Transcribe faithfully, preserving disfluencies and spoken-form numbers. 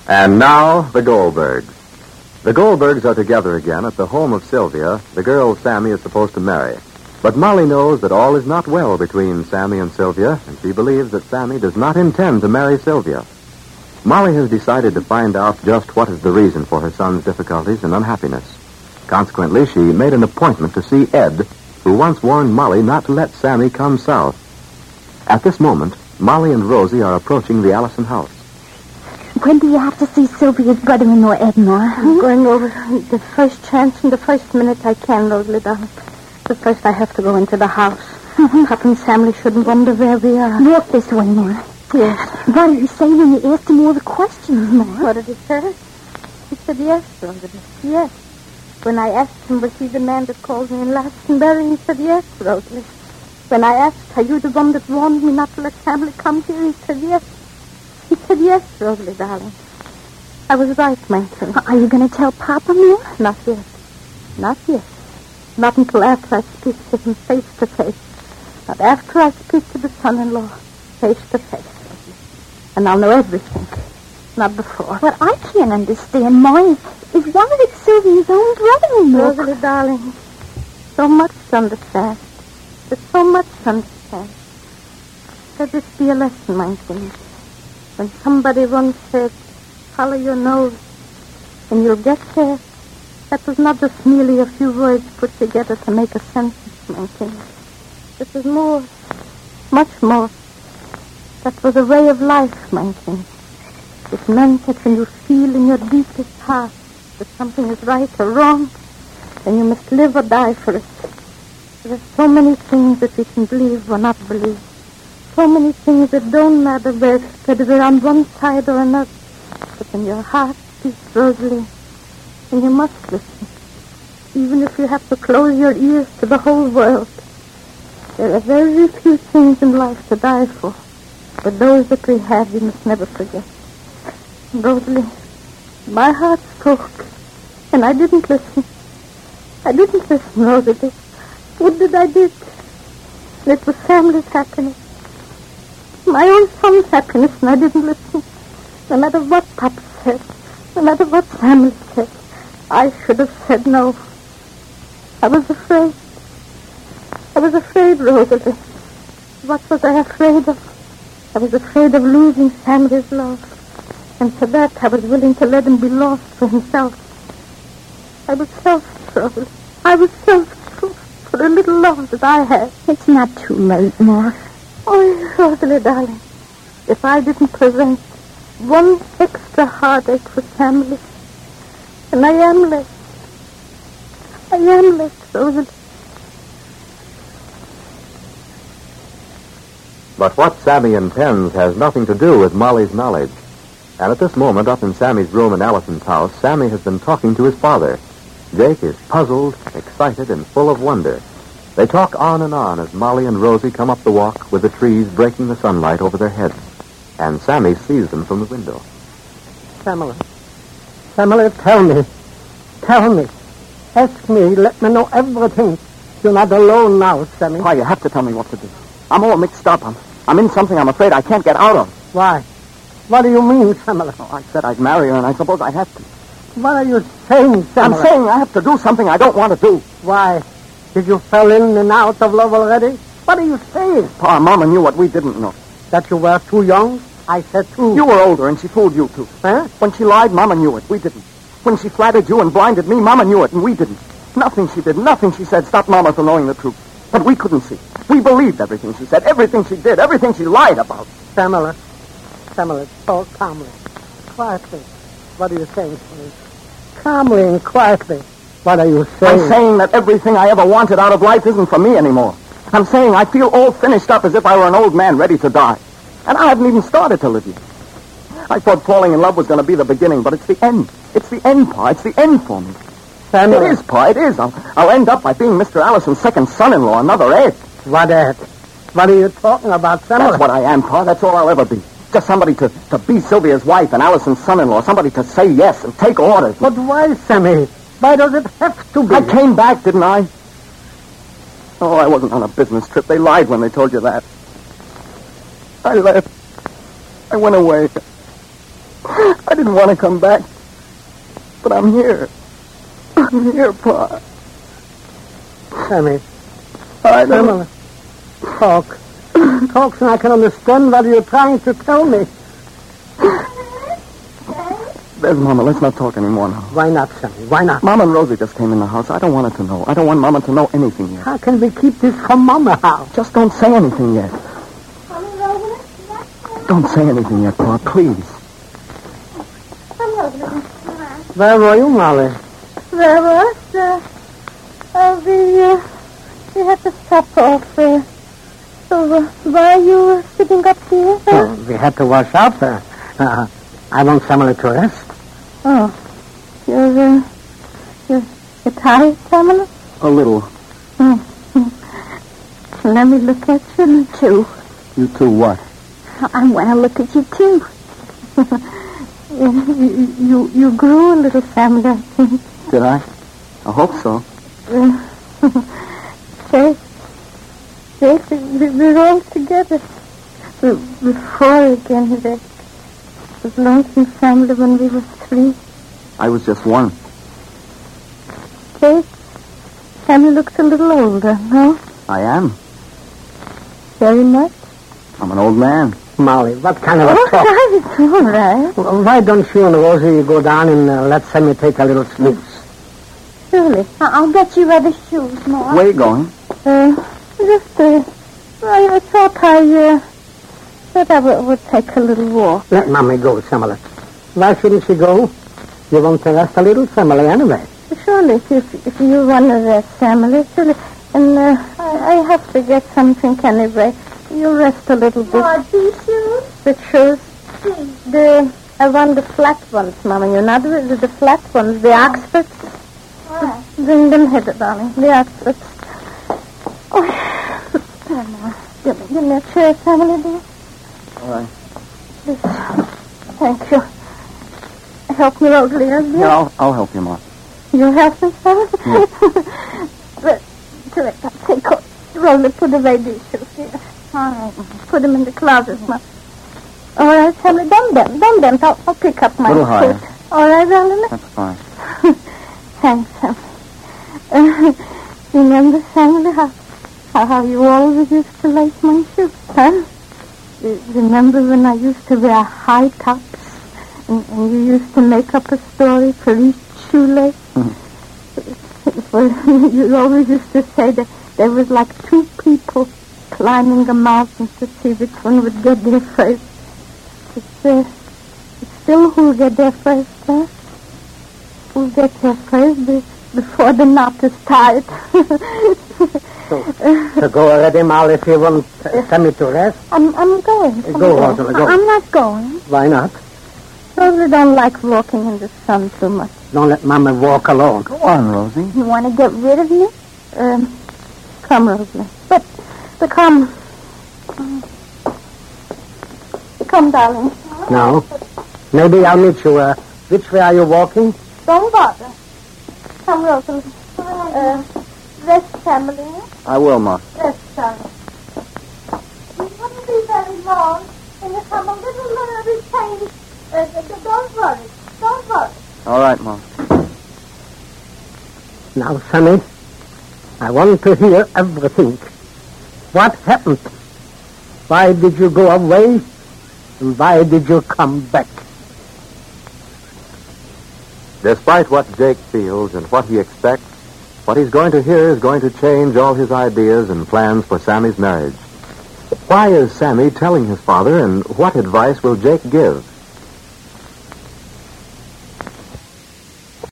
And now, the Goldbergs. The Goldbergs are together again at the home of Sylvia, the girl Sammy is supposed to marry. But Molly knows that all is not well between Sammy and Sylvia, and she believes that Sammy does not intend to marry Sylvia. Molly has decided to find out just what is the reason for her son's difficulties and unhappiness. Consequently, she made an appointment to see Ed, who once warned Molly not to let Sammy come south. At this moment, Molly and Rosie are approaching the Allison house. When do you have to see Sylvia's brother-in-law, Edna? I'm going over the first chance and the first minute I can, Rosalie, darling. But first I have to go into the house. Mm-hmm. Papa and Sammy shouldn't wonder where we are. Walk this way, Ma. Yes. What did he say when you asked him all the questions, Ma? What did he say? He said yes, Rosalie. Yes. When I asked him, was he the man that called me in Lastonbury, he said yes, Rosalie. When I asked, are you the one that warned me not to let Sammy come here, he said yes. He said yes, Rosalie, darling. I was right, my king. Are you going to tell Papa, Ma? Not yet. Not yet. Not until after I speak to him face to face. Not after I speak to the son-in-law face to face. And I'll know everything. Not before. What I can't understand, Ma, is, is why did Sylvia's own brother-in-law... Rosalie, darling, so much to understand. There's so much to understand. Let this be a lesson, my king. When somebody once said, follow your nose, and you'll get there, that was not just merely a few words put together to make a sentence, my king. This is more, much more. That was a way of life, my king. It meant that when you feel in your deepest heart that something is right or wrong, then you must live or die for it. There are so many things that we can believe or not believe. So many things that don't matter whether we're on one side or another. But when your heart beats, Rosalie, then you must listen. Even if you have to close your ears to the whole world. There are very few things in life to die for. But those that we have, we must never forget. Rosalie, my heart spoke, and I didn't listen. I didn't listen, Rosalie. What did I do? It was Sammy's happiness. My own son's happiness, and I didn't listen. No matter what Papa said, no matter what Sammy said, I should have said no. I was afraid. I was afraid, Rosalie. What was I afraid of? I was afraid of losing Sammy's love. And for that, I was willing to let him be lost for himself. I was selfish, Rosalie. I was selfish for a little love that I had. It's not too late, Ma. Oh, Rosalie, darling, if I didn't prevent one extra heartache for Sammy, and I am left. I am left, Rosalie. But what Sammy intends has nothing to do with Molly's knowledge. And at this moment, up in Sammy's room in Allison's house, Sammy has been talking to his father. Jake is puzzled, excited, and full of wonder. They talk on and on as Molly and Rosie come up the walk with the trees breaking the sunlight over their heads. And Sammy sees them from the window. Sammy, Sammy, tell me. Tell me. Ask me. Let me know everything. You're not alone now, Sammy. Why, you have to tell me what to do. I'm all mixed up. I'm, I'm in something I'm afraid I can't get out of. Why? What do you mean, Sammy? Oh, I said I'd marry her, and I suppose I have to. What are you saying, Sammy? I'm saying I have to do something I don't want to do. Why? Did you fall in and out of love already? What are you saying? Pa and Mama knew what we didn't know. That you were too young? I said too. You were older, and she fooled you, too. Huh? When she lied, Mama knew it. We didn't. When she flattered you and blinded me, Mama knew it, and we didn't. Nothing she did, nothing she said stopped Mama from knowing the truth. But we couldn't see. We believed everything she said, everything she did, everything she lied about. Sammy, Sammy, talk calmly. Quietly. What are you saying, Sammy? Calmly and quietly. What are you saying? I'm saying that everything I ever wanted out of life isn't for me anymore. I'm saying I feel all finished up as if I were an old man ready to die. And I haven't even started to live yet. I thought falling in love was going to be the beginning, but it's the end. It's the end, Pa. It's the end for me. Sammy. It is, Pa. It is. I'll, I'll end up by being Mister Allison's second son-in-law, another Ed. What Ed? What are you talking about, Sammy? That's what I am, Pa. That's all I'll ever be. Just somebody to, to be Sylvia's wife and Allison's son-in-law. Somebody to say yes and take orders. But why, Sammy? Why does it have to be? I came back, didn't I? Oh, I wasn't on a business trip. They lied when they told you that. I left. I went away. I didn't want to come back. But I'm here. I'm here, Pa. Sammy. I know. Sammy. Talk. Talk so I can understand what you're trying to tell me. There's Mama. Let's not talk anymore now. Why not, Sammy? Why not? Mama and Rosie just came in the house. I don't want her to know. I don't want Mama to know anything yet. How can we keep this from Mama house? Just don't say anything yet. Don't say anything yet, Pa, please. Where were you, Molly? Where was uh, uh, we, uh, we had to stop off there. So, uh, why are you sitting up here? Huh? Oh, we had to wash up. Uh, uh, I want Sammy to rest. Oh, you're, uh, you're, you're tired, Pamela? A little. Hmm. Let me look at you, too. You too what? I want to look at you, too. you, you, you grew a little, family, I think. Did I? I hope so. Jake, Jake, we, we're all together. We, we're four again, Jake. It was lonesome family when we were three. I was just one. Jake, Sammy looks a little older, no? I am. Very much. I'm an old man. Molly, what kind of a Oh, talk? it's all right. Well, why don't you and Rosie go down and uh, let Sammy take a little snooze? Surely. I- I'll get you other shoes, Ma. Where you going? Uh, just, uh, I thought I, uh, thought I would, would take a little walk. Let Mommy go, Sammy. Why shouldn't she go? You want to rest a little, Sammy, anyway. Surely, if, if, if you want to rest, family, surely. And, uh, I, I have to get something anyway. You rest a little bit. Oh, these shoes? The shoes? The, I want the flat ones, Mama. You know, the, the flat ones, the Oxfords. What? Bring them here, darling. The Oxfords. Oh, there now. Give me, give me a chair, family, dear. All right. This. Thank you. Help me out, Leah, dear. Yeah, I'll, I'll help you, Ma. You have me, family? Yeah. But, take out, roll it, put away these shoes, dear. All right. Put them in the closet, Ma. All right, family, dump them, dump them. I'll, I'll pick up my Little higher. suit. All right, darling? That's fine. Thanks, Sam. Uh, remember, family, how, how, how you always used to lace my shoes, huh? You remember when I used to wear high tops and, and you used to make up a story for each shoelace? Mm-hmm. Well, you always used to say that there was like two people climbing a mountain to see which one would get there first. It's, uh, it's still who'll get there first, huh? Who'll get there first be- before the knot is tied. So, so go already, Molly, if you want uh, Sammy to rest. I'm, I'm going. I'm Go, going. Rosalie, go. I'm not going. Why not? Rosie don't like walking in the sun too much. Don't let Mama walk alone. Go on, Rosie. You want to get rid of me? Um, come, Rosie. But, but come. Come, darling. No. Maybe I'll meet you. Uh, which way are you walking? Don't bother. Come, Rosie. Uh, rest, family. I will, Ma. Rest, darling. It wouldn't be very long. And if I'm a little nervous, change. Uh, don't worry. Don't worry. All right, Ma. Now, Sammy, I want to hear everything. What happened? Why did you go away? And why did you come back? Despite what Jake feels and what he expects, what he's going to hear is going to change all his ideas and plans for Sammy's marriage. Why is Sammy telling his father, and what advice will Jake give?